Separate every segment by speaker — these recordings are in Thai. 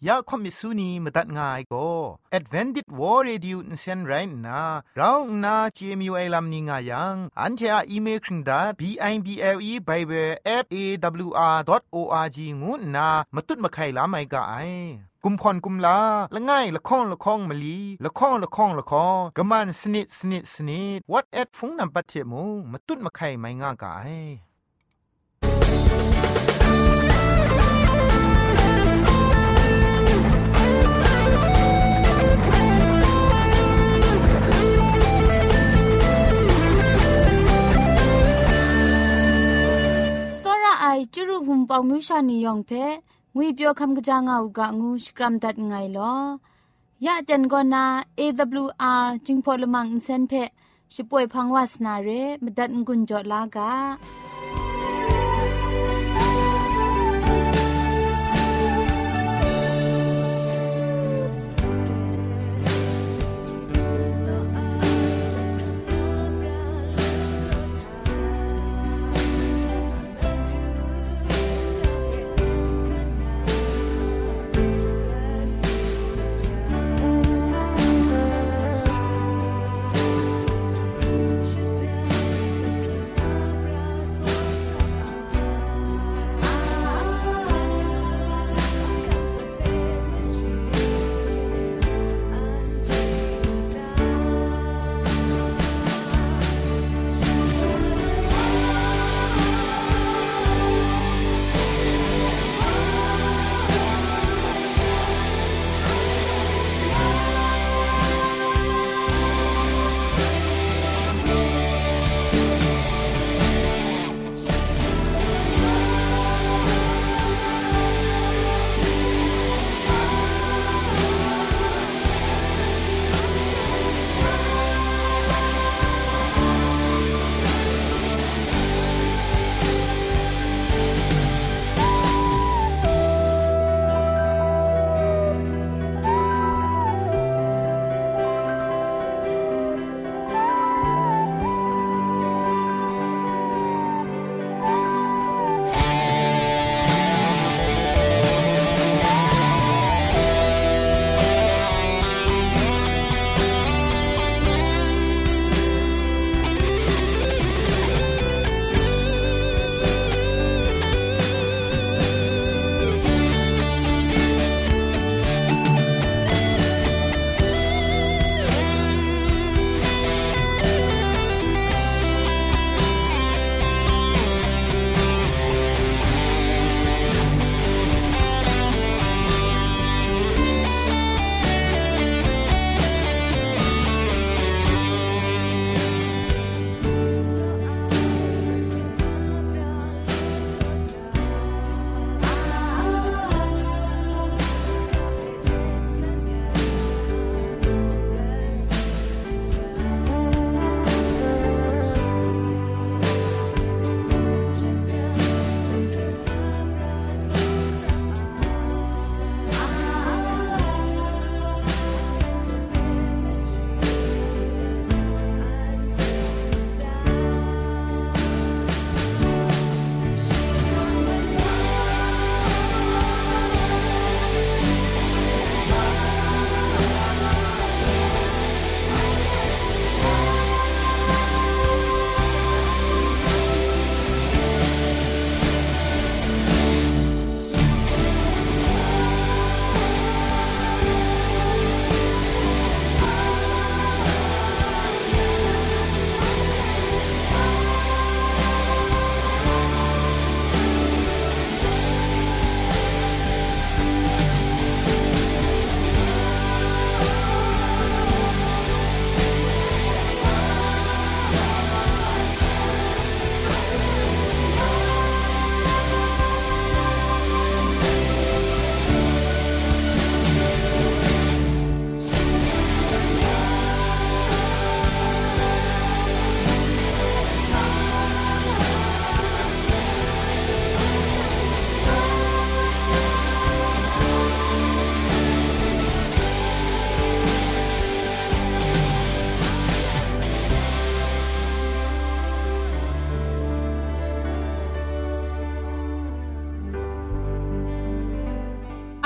Speaker 1: ยาคอมิสุนีมตัดง่ายก็ Advented War Radio นเซนไรนะเราหน้า JMU ไอลัมนิงายังอันเทออีเมลคิงดา bible@awr.org งูนะมาตุ้ดมาไข่ลาไม่กะไอกุมพรกุมลาละง่ายละข้องละข้องมะลีละข้องละข้องละข้องกะมันสนิดสนิดสนิด what at ฟงนำปัจเจมูมาตุ้ดมาไข่ไม่ง่ากะไอ
Speaker 2: ไอจุรุภุมปองมิวชานียองเพงุยเปียวคำกะจางเอากะงูสกรัมดัดไงลอยะจันกอนา AWR จิงพอลมังอินเซนเพช่วยพังวาสนาเรมดัดงุนจอลากา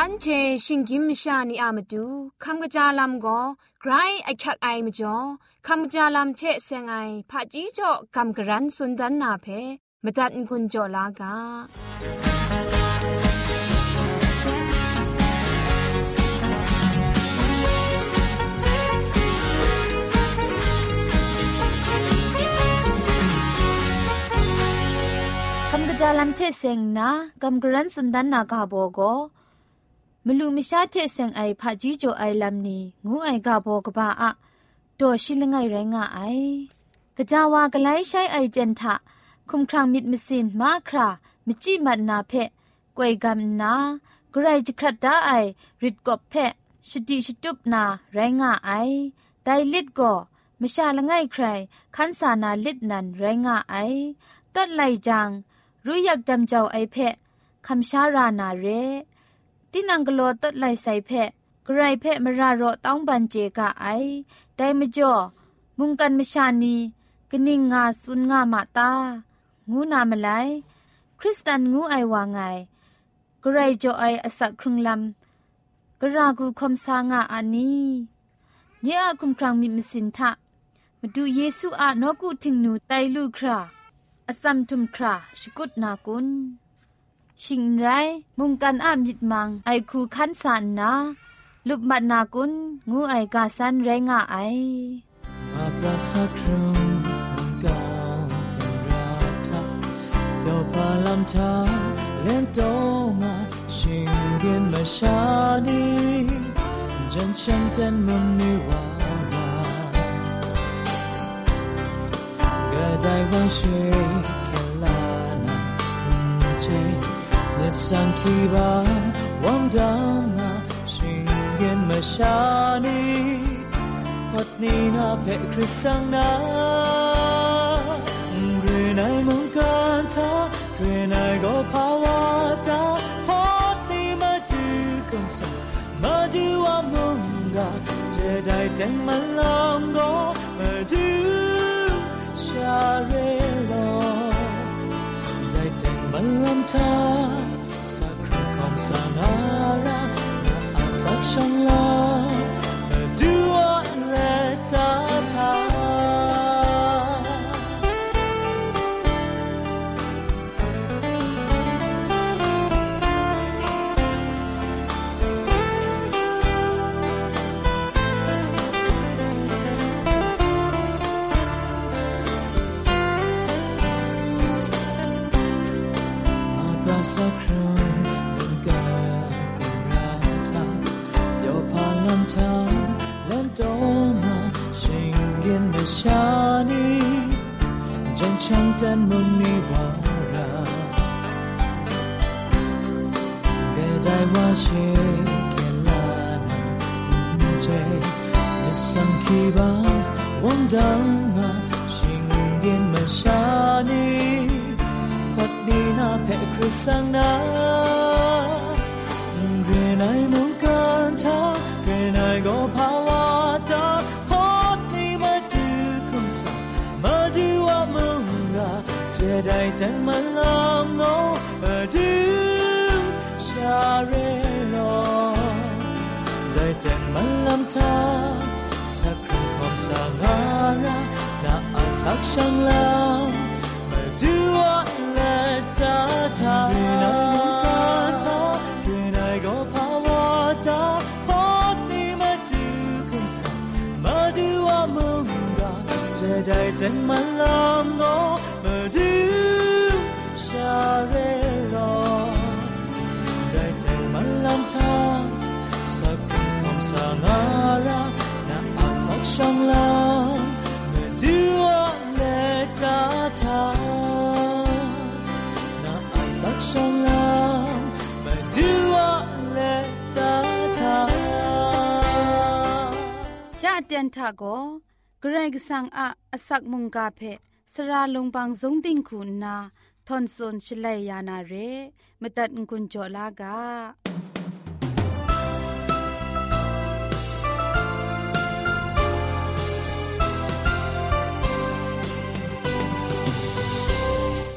Speaker 3: นเชชิงกิมชานีอามาดูคำกระจาลำก็ไกรไอคักไอมาจ่อคำกระจาลำเชเซงไอผาจีจ่อคำกระรันสุนดันนาเพมาตัดกุญจ่อลากา
Speaker 2: คำกระจาลำเชเซงนะคำกระรันสุนดันนากาโบโกมลูมิชาเทเซงไอผาจีโจไอลำนี้งูไอกาโบกบ้าอะโดชิลงไงแรงไอ กะจาวากะไลใช้ไอเจนทะคุมครังมิดมิสินมาครามิจิมันนาเพกวยกำนากระไรจิครัดดาไอริดกบเพชดิชตุบนาแรงไอไดลิดก็มชาละไงใครคันสานาลิดนันแรงไอตัดไลจังรู้อยากจำเจ้าไอเพคำชารานาเรตินังกโลตัดไลใส่เพกระไรเพมราโรต้องบันเจกะไอไดมจ่อมุงกันมชานีกนิ่งงาสุนงามาตางูนามไลคริสตันงูไอวางไงกระไรจ่อไออสักครุงลำกระรากูคมสางาอันนี้เยอะคุมครังมิมสินทะมาดูเยซูอานกูทิงนูไตลูคราอสัมทุมคราชกุดนากุนชิงไรมุงกันอามิดมังไอคูคันสานนาลุบมัดนากุนงูไอกาสันแรงไอ
Speaker 4: อาปราสักครุงมุงกันเป็นราทะเกี่ยวพาลำทาเล่นโตมาชิงเกินมาชาดีจันฉันเต้นมุมนิวาราก็ได้ว่าเชแค่ลานาเจนิสังคีบาวังดาวนาชิงเกินมาชาดีพัดนี้นาเพคริสสังนาเรนายมุงกันทาเรนายก็ภาวะตาพัดนี้มาดูคำสั่งมาดูว่ามุงกาจะได้แต่งมันลำก็มาดูชาเรลอได้แต่งมันลำทาสักครั้งคำสั่งนารานาอาสักช่างลาสักครั้งเป็นการเป็นราทาเดี๋ยวพาลำทางเล่นโตมาชิงเย็นในชานีจันฉันเต้นมุมนิวาราก็ได้ว่าเชแค่ลานาเจนิสังคีบาวังดังมาชิงเย็นมาชานีดีนาเพคริสสังนาเรนายมุงกันทาเรนายก็ภาวะตาพัดนี้มาดูคำสั่งมาดูว่ามุงกาจะได้แต่งมันลำโนมาดูชาเรลอได้แต่งมันลำทาสักครั้งคำสั่งอารานาอาสักช่างลำมาดูว่าตาทาเรนายมุงกันทาเรนายก็ภาวะตาพัดนี้มาดูคำสั่งมาดูว่ามุงกาจะได้แต่งมันลำโนมาดูชาเรลอได้แต่งมันลำทาสักคำสั่งอารานาอาสักช่างลำมาดูว่าเลตาทาสักช่องลำมาดูว่าเลตาทา
Speaker 2: จะเตียนทาโกเกรกสังอาสักมุงกาเพสระลงบางสงติงคุณนาทอนซนชลัยยานาเรมตัดกุญจลากา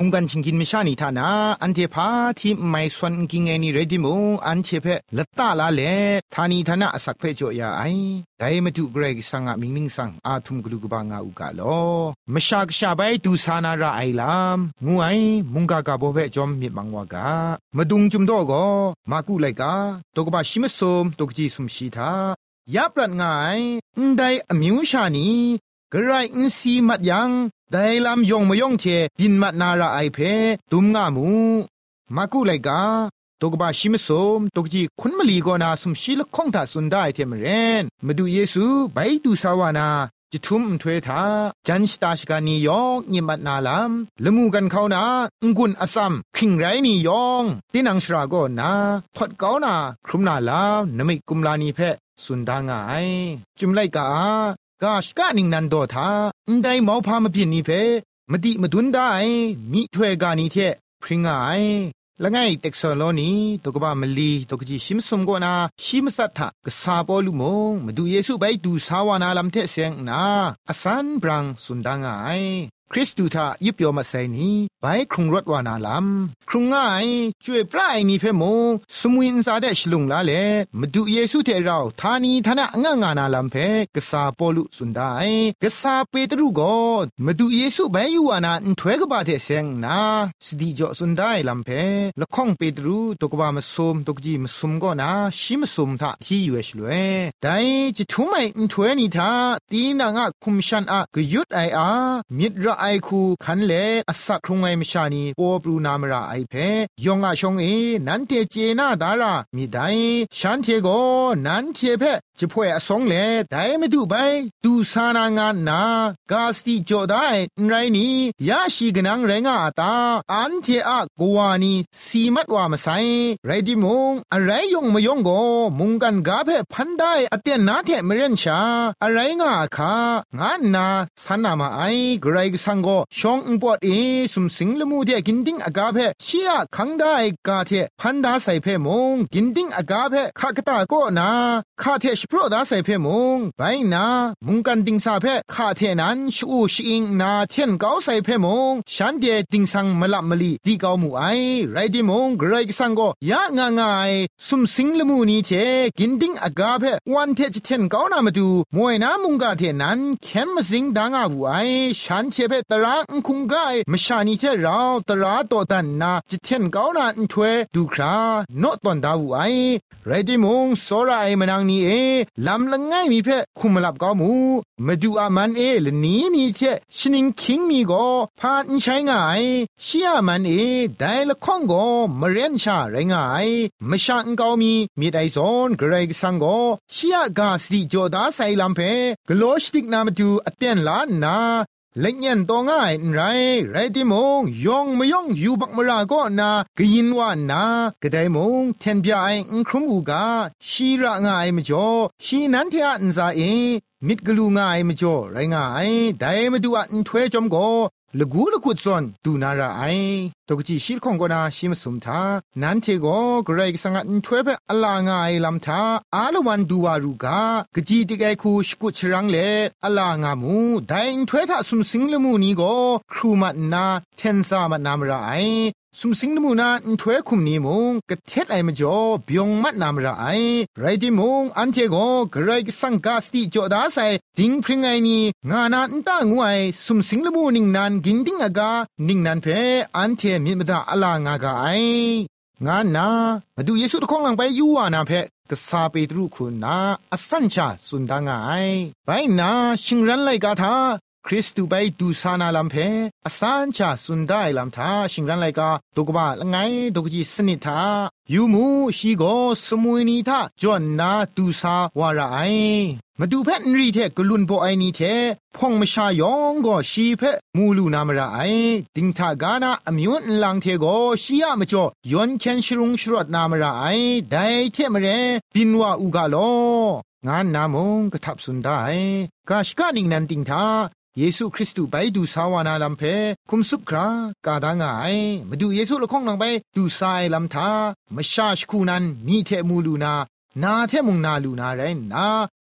Speaker 1: องกันชิงกินไม่ชานิทานาอันเทพาที่ไม่สวนกิงเงนี่เรดิโมอันเทเพละตาลาเลทานีทนาสักเพจอยาไอแต่มาดูเกรกสังมิงมิงสังอาทุมกลุกบางาอุกาโลมชากชาไปดูสานาราไอลามงูไอมุงกากาโบเวจอมมีบังวากามาดุงจุมโดโกมากุไลกาตกบาชิมสมตกจีสุมชีทายาปรัดง่ายได้อมิวชานีกระไรอินซีมัดยังได้ลำยงมยงเทบินมัดนาราไอเพตุมงามูมากุไลกาตกบาชิมสมตกจีคุณมลีกอนาสุมชีลคงตาสุนได้เทมเรนมาดูเยซูไปดูสาวานาจิทุมถวยทาจันสตาชกานียองนิมัดนาลามละมูกันเขานางุนอซัมคิงไรนียองตินังชราโกนาทอดเกานาครุมนาลามนมิกุมลานีเพสุนดางายจุมไลกากาชกานิงนันโดทาได้เมาพามพินีเพมดิมดุนได้มิถวยกานีเทพริงายละไงเต็กซอโลนีตกบามลีตกจีชิมสมโกนาชิมสัทธะกษาปอลุมงมาดูเยซูไปดูสาวานาลัมเทเซงนาอสันบรังสุนดางายคริสตูทายิบยอมาไซนีไปครุงรถวานาลัมครุงง่ายช่วยพระไอนีเพมงสมุนซาเดชลุงลาเลมาดูเยซูเทเราทานีทนะงางานาลัมเพกษาปอลุสุนดายกษาเปตรุโกมาดูเยซูไปอยู่วานาถวยกบาเทเซงนาสติจ่อสุนดายลัมเพละข้องเปตรุตกบามสมตกจีมสมก็นาชิมสมทาที่อยู่เฉลยแต่จิทุไม่ถวยนีทาตีนางะคุมชันอะกยุดไออามิดระไอคูขันเลอสักครุงไอมชานีปอปรูนามราไอเพยองอาชงเอนันเทเจนาดารามีไดฉันเทโกนันเทเพจะพ่วยอสงเลได้ไม่ดูไปดูสานางานนากาสติโจได้ไรนี้ยาชีกนังแรงอาตาอันเทอะกวานีสีมัดว่ามาใส่ไรดิมงอะไรยงมายงโกมุงกันกาเพพันได้อเตียนนาเทมเรนชาอะไรงาคางานนาสันนามาไอกรายสังโกชองอุปอดสุมสิงละมูเทกินดิ้งอากาเพชียขังได้กาเทพันดาใส่เพมงกินดิ้งอากาเพขากตาโกนาคาเทชโปรดาใส่เพมงไปนามุงกันดิ้งซาเพคาเทนันชูชิงนาเทียนเกาใส่เพมงฉันเดดิ้งสังมละมลีดีเกามูไอไรดิมงกรายสังโกยะงางายสุมสิงละมูนี้เทกินดิ้งอากาเพวันเทจเทียนเกานามาดูมวยนามุงกาเทนันเข้มมาสิงดางอาบูไอฉันเทเพตระคุงกายมชานีเทเราตราโตตันนาจิเทนเกานาถวยดูคราโนตอนดาวไอไรดิมงโซราไอมนางนี้ลำละง่ายมีเพคุมลับเกามูมาดูอามันลนี้มีเทชนิงคิงมีก็พานใช้ง่ายเชียมันได้ละข้องก็มาเรียนชาไรง่ายมชาอังเกามีไดซอนกระไรสังก็เชียกาสติโจดาไซลัมเพกโลสติกนามาดูอเตียนล้านนาเล็กยันตัวง่ายไรที่มงยองไม่ยองอยู่บักมราก็นากยินว่านากระไดมงเทนเปียไอครุมอูกาชีระง่ายมจ่อชีนั้นเทียนซามิดกลูง่ายมจ่อไรง่ายได้มาดูอันถวยจอมก็ละกูละกุดซอนดูนาราไอตกจีชิลของก็นาชิมสมทานั้นเทโกกระไรสังอันถวยเปอลางายลำทาอาลวันดูวารุกากจีติไกคูสกุชรังเลอลางามูได้ถวยทาสุมสิงละมูนี้ก็ครูมันนาเทนซามันนามราไอสุมสิงละมูนาถวยคุมนี้มงกะเทศไอมจ่อเบียงมัดนามราไอไรที่มงอันเทโกกระไรสังกาสติจ่อดาไซดิงพริงไอนี้งานาอันตางวยสุมสิงละมูนิงนานกินดิงอากานิงนันเพอันเทมิมดาอลางากาไองานนามาดูเยซูตะคองหลังไปยูวานาเพกษาเปตรุคุณนาอสัญชาสุนดางายไปนาชิงรันไลกาทาคริสตูไปดูสานาลัมเพอสัญชาสุนได้ลัมทาชิงรันไลกาตกบะละไงตกจีสนิทายูมูชีโกสมุยนีทาจอนนาดูสาวาระไอมาดูเพนรีเทกลุนโบไอนีเทพ่องมชายองก็ชีเพมูลูนามระไอติงทากานาอมิวนลังเทโกชียามจ่อยอนเคนชรุงชรวดนามระไอได้เทมเรปินวาอุกาโลงานนามงกะทับสุนได้กาชกานิงนันติงทาเยซูคริสต์ไปดูสาวานาลัมเพคุมสุบครากาดางายมาดูเยซูละข้องนังไปดูสายลัมทามชาชคูนันมีเทมูลูนานาเทมุงนาลูนาไรนา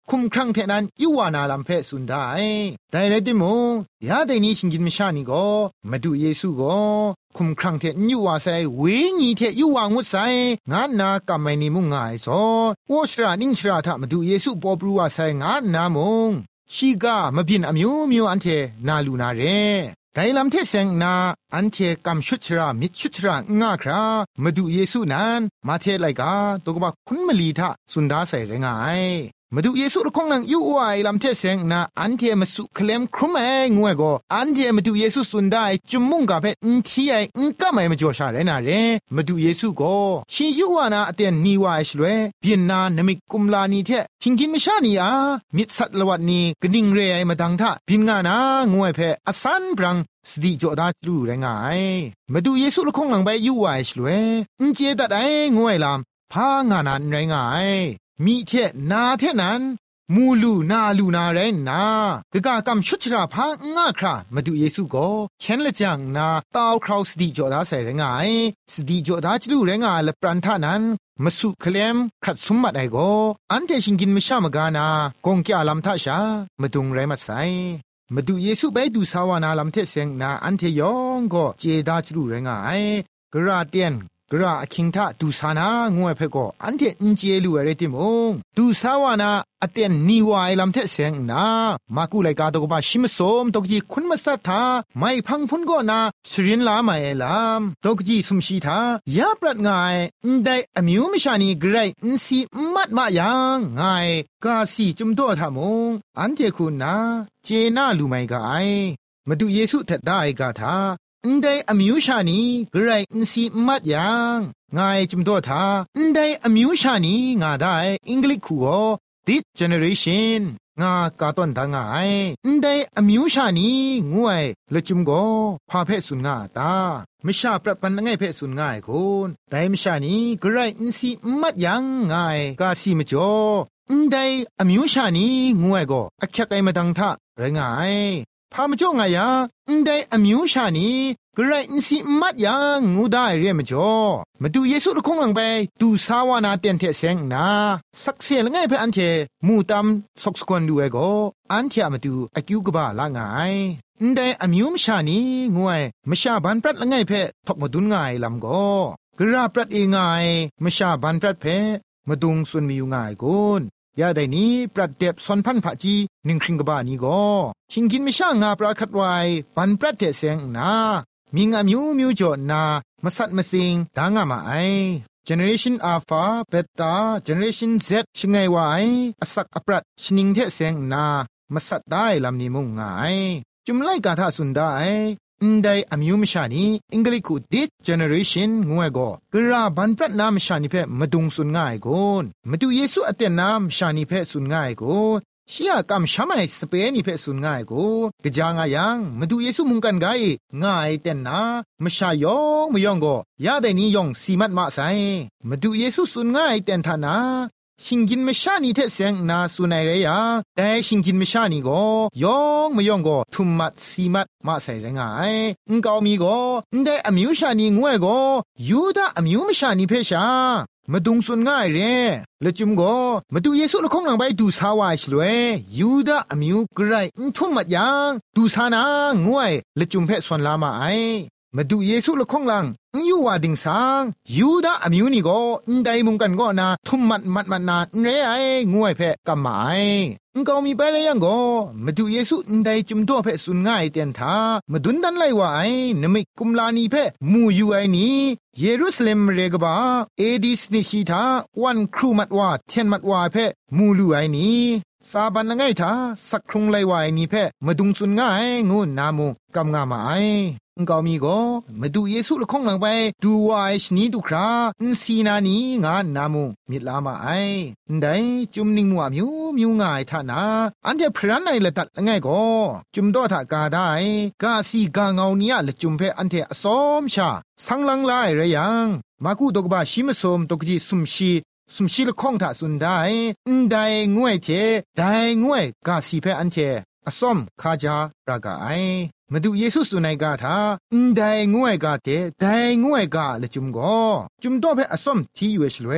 Speaker 1: คุมครั้งเทนั้นยูวานาลัมเพสุนได้แต่เรติโมยาแต่นี้ชิงกินไม่ชานี่ก็มาดูเยซูก็คุมครั้งเทยูวาใส่เวงีเทยูวางุดใส่งานนากำไม่นิมุงง่ายซอวอชรานิ่งชราทะมาดูเยซูปอบรูวาใส่งานนามงชีกามาบินอมิวมิวอันเทนาลูนาเรไกลำเทเซงนาอันเทกำชุดชรามิดชุดชราง่าครามาดูเยซูนั้นมาเทไลกาตัวกบคุณมลีทะสุนดาใส่เรงายมาดูเยซูละคงนังยูวายลำเทเซงนาอันเทมาสุเคลมครุมเองวยก็อันเทมาดูเยซูสุนได้จุมุงกับเอ็นทีไอก็ไม่มาจ่อชาเรนาเรมาดูเยซูก็ชียูวานาเตียนนีวายชลเวเบียนนานมิกุมลานีเทชิงกินไม่ชานีอามิดสัตลวัดนีกนิ่งเรยมาดังทะพินงานางวยเพอสันบรังสติจอดาจูแรงายมาดูเยซูละคงหลังไปยูวายชลเวเจดัดไองวยลำพางานันแรงายมีเทนาเทนั้นมูลูนาลูนาเรนนากะกะกำชุดชราพางาครามาดูเยซูก็เข็นละจังนาตาวคราวสติจอดาใส่แรงายสติจอดาจูแรงายละปรันทานั้นมาสุเคลมขัดสมบัติไอโกอันเทชิงกินไม่ชามกานากงแก่ลำท่าชามาดุงไรมาใส่มาดูเยซูไปดูสาวนาลำเทเซงนาอันเทยองก็เจดาจูแรงายกระเตียนกระคิงทะดูสานางวยเพก็อันเทอินเจลูเรติมงดูสาวนาอเตียนนิวายลำเทเซงนามากูไลกาตกบาชิมสมตกจีคุณมาสัทธาไม่พังพุนก็นาสรินลาไม่ลามตกจีสุมชีทายาปรัดง่ายได้อมิวมิชานีไกรอินซีมัดมายังง่ายกาสีจุมโตทามงอันเทคุณนาเจน่าลูไม่กายมาดูเยซูเถดได้กาทาได้อมิวชานีไกรอินซีมัดยังง่ายจุมโตทาได้อมิวชานีงาได้อังกฤษคูThis generation งากาต้นทางไงได้อมิวชานีงวยละจุมโกพาเพสุนงาตาไม่ชาประปันง่ายเพสุนง่ายคุณแต่ไม่ชานีกระไรอินซีมัดยังง่ายกาซีมจ่อได้อมิวชานีงวยก็อักขะไกมาดังทะไรงายพามจ่อง่ายได้อมิวชานีกระไรอินซีมัดยังงูได้เรียมจ่อมาดูเยซูละคงหลังไปดูสาวนาเตียนเทเซงนาสักเสียละง่ายเพอันเทมูตามสกสกวนดูเอโกอันเทมาดูอากิวกบาละง่ายได้อมิวมชานีงวยมชาบันปรัดละง่ายเพทอกมาดุนง่ายลำโกกระปรัดเองง่ายมชาบันปรัดเพมาดุงส่วนมีอยู่ง่ายกุนยาได้นี้ปรัดเด็บซอนพันผาจีหนึ่งครึ่งกบานี้ก็ชิงกินไม่ช่างงาปราคัดไว้บันปรัดเทเซงนามีงามิวมิวจอนามาสัตมาสิงดางามาไอ Generation Alpha Beta Generation Z ชงไงวายอสักอปรัดชนิงเทเซงนามาสัตได้ลำนี้มุงง่ายจุมไลกาทาสุนได้ได้อมิวมชานีอังกฤษคูดิส Generation งวยก็กระบันปรัดนามชานีเพมาดุงสุนง่ายกุนมาดูเยซูอเตนนามชานีเพสุนง่ายกุนชียกำชามายสเปนิเพสุนง่ายกูกะจางายังมาดูเยซูมุงกันไกง่ายเต็นนามชายองมยองก็ยาได้นี้ยองสีมัดมาไซมาดูเยซูสุนง่ายเต็นทานาชิงกินมชานีเทเซงนาสุนัยเรียแต่ชิงกินมชานีก็ยองมยองก็ทุมมัดสีมัดมาใส่แรงายงกามีก็ได้อมิวชานีงวยก็ยูดาอมิวมชานีเพชามาดุงสุนง่ายเร่ละจุมก็มาดูเยซูละคงหลังไปดูสาวายชลวยยูดาอมิวกไรทุ่มมัดยังดูสานางวยละจุมเพส่วนลามาไอมาดูเยซูละคงหลังยูวาดิงสังยูดาอมิวนี่ก็ได้มุงกันก็นาทุ่มมัดนาเร่ไองวยเพกำหมายก็มีไปเลยยังก็มาดูเยซูได้จุมตัวเพสุนง่ายเตียนทามาดุนดันไลว่าไอนมิกุมลานีเพมูยูไอนี้เยรูซาเล็มเรกบาเอดิสนิชิทาวันครูมัดว่าเทียนมัดว่าเพมูลูไอนี้ซาบันละไงทาสักครุงไลว่าไอนี้เพมาดุงสุนง่ายงูนามุกำงามาไอก็มีก็มาดูเยซูละคงหลังไปดูว่าไอชนีดูคราสีนานีงานนามุมิลามาไอได้จุมนิงมัวมิวง่ายท่านาอันเดพรันไอละตัดละไงก็จุมโตถากาได้กาสีกาเงาเนียละจุมเพอันเทอสอมชาสังลังไลเรยังมากูตกบาชิมสมตกจีสุมชีละคงท่าสุนได้ได้งวยเทได้งวยกาสีเพอันเทอสอมคาจารากาไอมาดูเยซูสุนัยกาทาได้งวยกาเตได้งวยกาละจุมโตเพอสอมที่อยู่เฉลย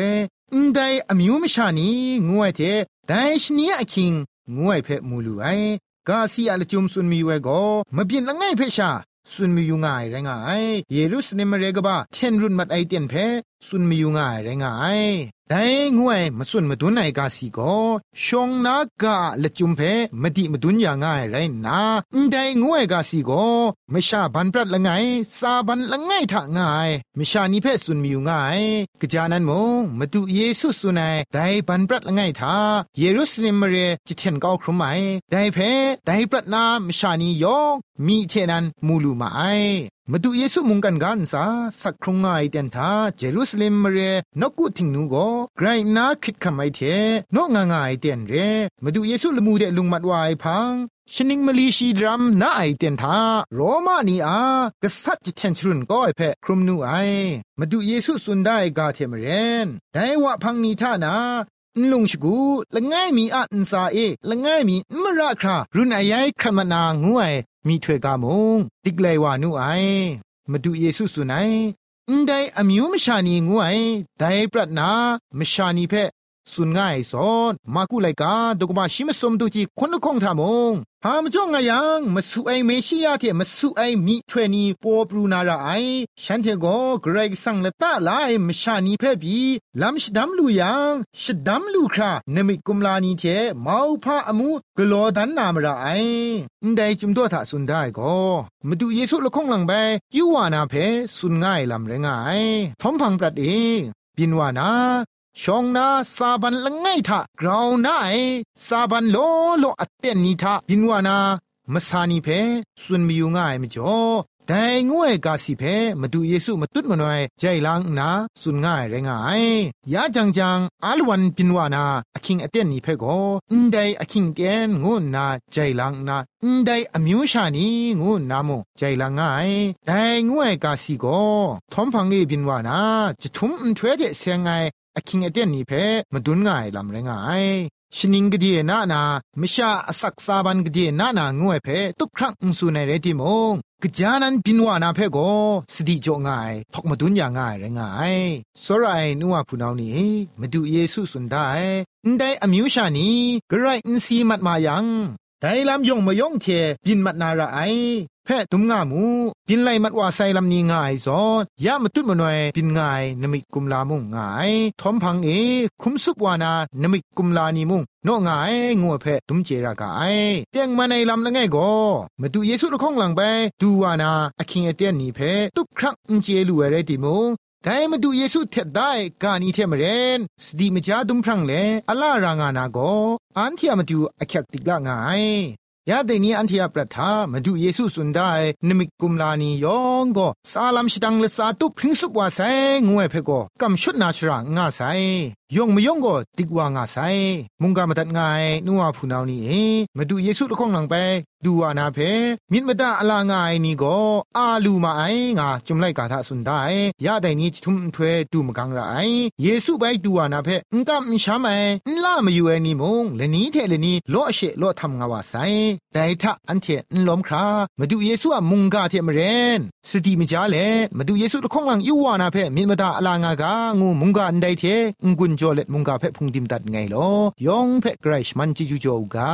Speaker 1: ได้อมิวมชานีงวยเทได้ชนีอคิงงวยเพมูลูไอกาซีอาลจุมซุนมีเวโกมาบินละไงเพชาซุนมีอยู่ง่ายแรงง่ายเยรูซาเล็มเรกบ้าเทนรุนมัดไอเตียนเพซุนมีอยู่ง่ายแรงง่ายแต่งวยมาซุนมาดุนไอกาซีโกชงนากาละจุมเพมาดิมาดุนอย่างง่ายไรนะแต่งวยกาซีโกไม่ชาบันปรัดละไงซาบันละไงทะง่ายไม่ชานิเพซุนมีอยู่ง่ายกะจานั้นมงมาดูเยซูสุนัยแต่บันปรัดละไงทาเยรูซาเล็มเรจิเทนเก้าครุมไหมแต่เพแต่ปรัดนาไม่ชานียองมีเทนันมูลูมามาดูเยซูมุงกันกันซาสักครุงง่ายเตียนทาเยรูซาเล็มเรนกุทิงนูโกไกรนาคิดคำไอเทนกง่ายเตียนเรมาดูเยซูละมูเดลุงมัดวายพังชนิงมลีชีดรัมนาไอเตียนทาโรมานีอากษัตริย์จิเทนชรุนก็ไอเพครุมนูไอมาดูเยซูสุนได้กาเทมเรนแต่ว่าพังนีท่านาลุงชกูละง่ายมีอันซาละง่ายมีมราครารุนอายครมนางงวยมีถวยกามงติกเลวานูไอมาดูเยซูสุนัยได้อมิวมชานีงวยได้ปรัดนามชานีเพสุนง่ายสอนมากุไลกาดกบาชิมสมตุจีคนละคงทามงหามจ้องงายังมาสุไอเมชิยาเทมาสุไอมีถวยนีปอปรูนาราไอฉันเทโกเกรกสังละตาลายมชานีเพบีลำชดัมลูยังชดัมลูครานมิกุมลานีเทมาพาอมูกลอดันนามราไอได้จุมตัวถาสุนได้ก็มาดูเยซูละคงหลังไปยูวานาเพสุนง่ายลำเรงง่ายทอมพังปรัดเองบินวานาชองนาซาบันละไงทะกราวนาไอซาบันโลโลอัตเตนนีทะบินวานามาซานีเพสุนมีอยู่ง่ายไม่จ่อแต่งวยกาสิเพมาดูเยซูมาตุดมาหน่อยใจลังนาสุนง่ายแรงง่ายยาจังจังอาลวันบินวานาอคิงอเตนนีเพโกได้อคิงเตียนงูนาใจลังนาได้อมิวชานีงูนาโมใจลังง่ายแต่งวยกาสิโกทอมพังเอบินวานาจะทุ่มถวยเดเสียงไงอคิงเอเตียนนี่เพมาดุนง่ายลำเรงง่ายชนิงกดีนานามชาอสักซาบันกดีนานางวยเพตุกครั้งสุในเรติมงกจานันบินวานาเพโกสติจ่อง่ายทอกมาดุนอย่างง่ายเรงง่ายสรายนัวผู้นานี้มาดูเยซูสุนได้ได้อมิวชานีกระไรอินซีมัดมายังแต่ลำยงมายงเทบินมัดนาราไอแพะตุมงามูบินไลมัดว่าไซลำนี้ง่ายซอยามาตุดมาหน่อยบินง่ายนมิกุมลามุงง่ายทอมพังคุมสุบวานานมิกุมลานีมุงโนง่ายงัวแพะตุมเจรากายเตียงมาในลำละไงก็มาดูเยซูละข้องหลังไปดูวานาอคิงเอเตียนนี่เพะตุกครั้งเจลูอะไรติมุงแต่มาดูเยซูเท็ดได้กานีเทมเรนสติมจาดุมพรังเลอลารางานาโกอันที่มาดูอคักติกละง่ายยาเดนี้อันที่ปรัทามาดูเยซูสุนได้นมิกุมลานียองก็ซาลัมชิดังเลสาตุพริ้งสุบว่าไซงวยเพก็กำชุดนาชรางาไซยองไม่ยองก็ติกว่างาไซมุงกามาตัดง่ายนัวผู้นาวนี่มาดูเยซูละข้องหลังไปดูวานาเพมิดมาตาอลางายนี่ก็อาลูมาไองาจุมไลกาทาสุนได้ยาเดนี้ทุมถวยดูมกังไรเยซูไปดูวานาเพงกำช้าไม่ลามาอยู่ไอนี่มงเลนี้เทเลนี้โลเชโลทำงาวาไซแต่ถ้าอันเทนล้มครามาดูเยซูอะมุงกาเทมเรนสติมิจาเลมาดูเยซูละข้องหลังยูวานาเพมิดมาตาอลางากางูมุงกาอันใดเทงกุนจอเลมุงกาเพพุงดิมตัดไงลอยองเพไกรชมันจิจูโจกา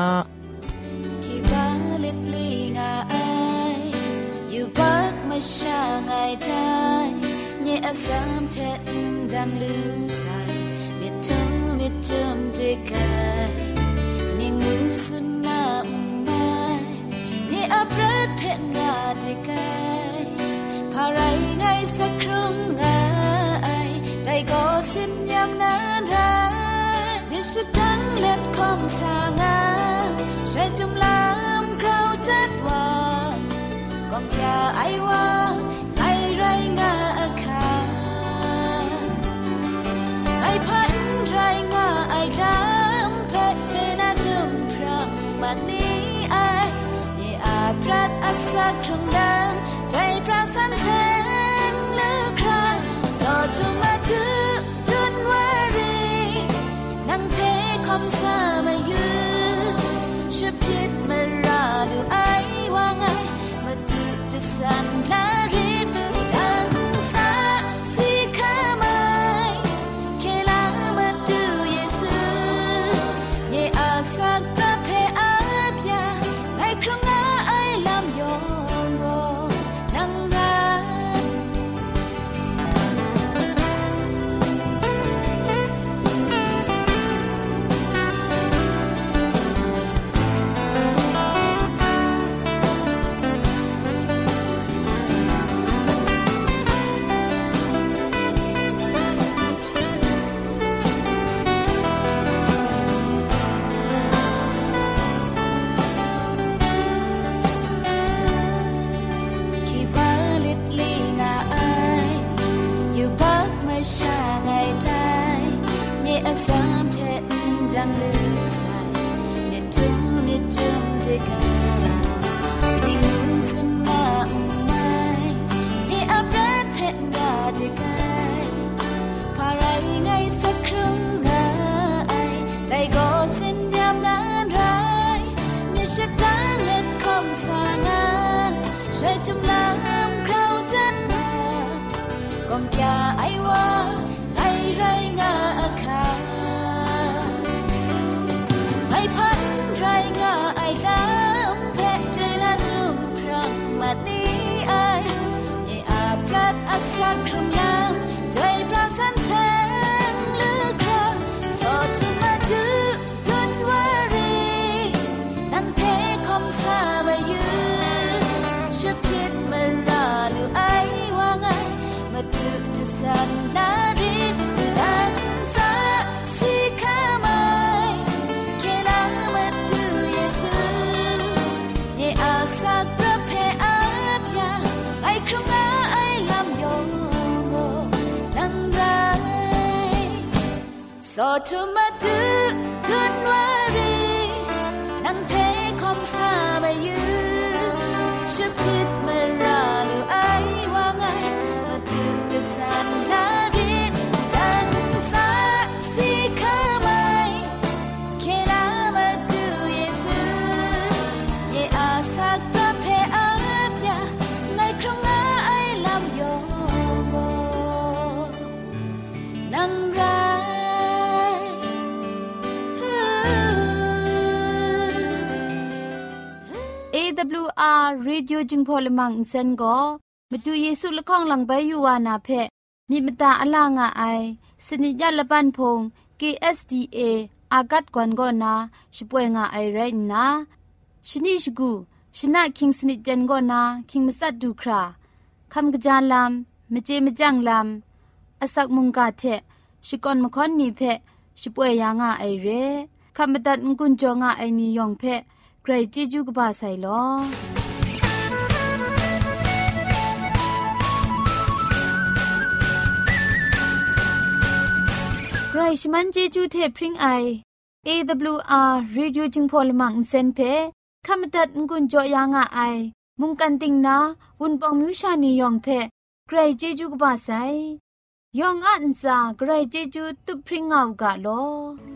Speaker 5: ช่างไงได้เนี่ยอาสามเทนดังลือใส่มิดทั้งมิดจมใจกายเนี่ยงูสุนน้ำไม้เนี่ยอับรัดเพนราดีกายพาไรไงสักครั้งไงใจก็สิ้นยำนานรายดิฉันทั้งเล็บคอมสางาช่วยจมล้ำคราวจัดว่ากองยาไอว่าไอไรงาอาคาไอพันไรงาไอดำเพชเจนาจุมพรังมันนี้ไอนี่อาพรัดอาศักครั้งดำใจพระสันแสงเลือกใครสอทุมาจุดุนวารีนังเทคอมสามายืชุบพิษมาราดูไอว่าไงสันลาริดดังสาสีข้าไม้เคลามางลือใส่เม็ดจุ่มเจกันให้งูสนาไม่ให้อับรัดเพชรดาเจกันพาไรไงสักครั้งไงใจก็เส้นยามนานไรมีชักจางเล็ดคมสางาช่วยจุ่มล้างคราวจัดมาก้มยาไอว่าไงไรงาอาคาไอพันไรงาไอล้ำเพชรเจนาจุ่มพรังมานี้ไอให้อาพรัดอาศักครุ่มล้ำใจปราสันแสงเลือกคราสอดทุมาดูจนวารีตั้งเทคมซาบายืชุบคิดมาราลูไอว่าไงมาดูจะสันลาดิดดังซาสีข้าไม่เคลามาดูเยซูเยอาสักประเพอาบยาไอครุ่งลาไอลำยองโมนังไรสอดทุมาดูจนวารีนังเทคมซาบายืชุบคิดมาราลูไอว่าไงมาดูจะสันลาดิดดังซาสีข้าไม่เคลามาดูเยซูเยอาสักประเพอาบยาในครั้งลาไอลำยองโมนังไร
Speaker 2: AWR Radio Jingpolimang Insen go มาดูเยซูละข้องหลังใบยูวานาเพมีมตาอลางาไอสนิยะละปันพง KSDA อากัดกวนก็นาช่วยงาไอไรนะชนิชกูชนะคิงสนิจันก็นาคิงมัสัดดูคราคำกระจานลำมเจมจังลำอาศักมุงกาเทชิกอนมคอนนีเพช่วยยางาไอเรคำบัดงกุนจงาไอนิยองเพใครจิจูกบาไซลอใครชมันจิจูเทพริงไอ AWR Radio จึงพอลมังเซนเพขามตัดงุนจอยางอไอมุงกันติงนาวุนปองมิวชานียองเพใครจิจูกบาไซยองอันซาใครจิจูตุพริงเอากะลอ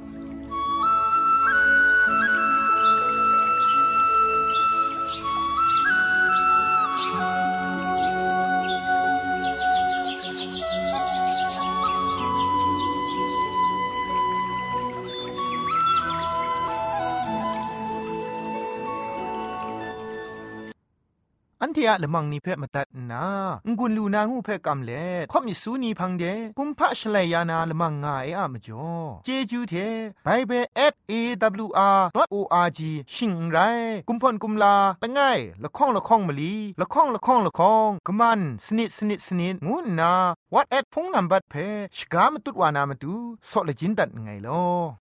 Speaker 1: อันเทียละมังนิเพ่มาตัดนางุนลูนางูเพ่กำเล่ข่อมิสูนีพังเดกุมพะชเลยานาละมังงาเออะมจ่อเจจูเทไบเบิล@awr.org ชิงไรกุมพ่นกุมลาละง่ายละข้องมะลีละข้องกะมันสนิดงูนา WhatsApp พงนัมบัดเพ่ชกามตุดวานามตุซอเลจินดัดไงลอ